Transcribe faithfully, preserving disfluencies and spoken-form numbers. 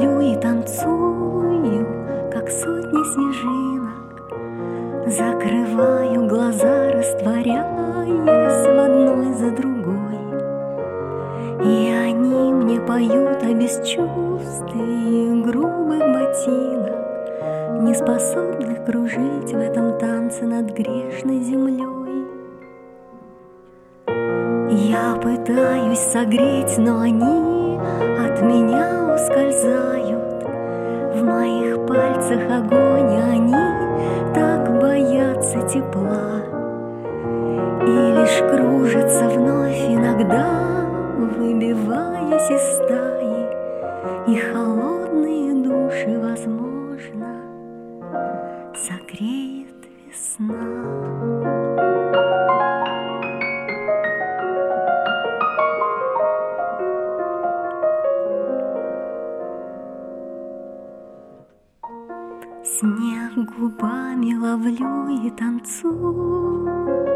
ловлю и танцую, как сотни снежинок. Закрываю глаза, растворяясь в одной за другой. И они мне поют о бесчувствии грубых ботинок, не способных кружить в этом танце над грешной землей. Я пытаюсь согреть, но они от меня ускользают. В моих пальцах огонь, и они так боятся тепла. И лишь кружатся вновь иногда, выбиваясь из стаи. И холодные души, возможно, согреет весна. Снег губами ловлю и танцую,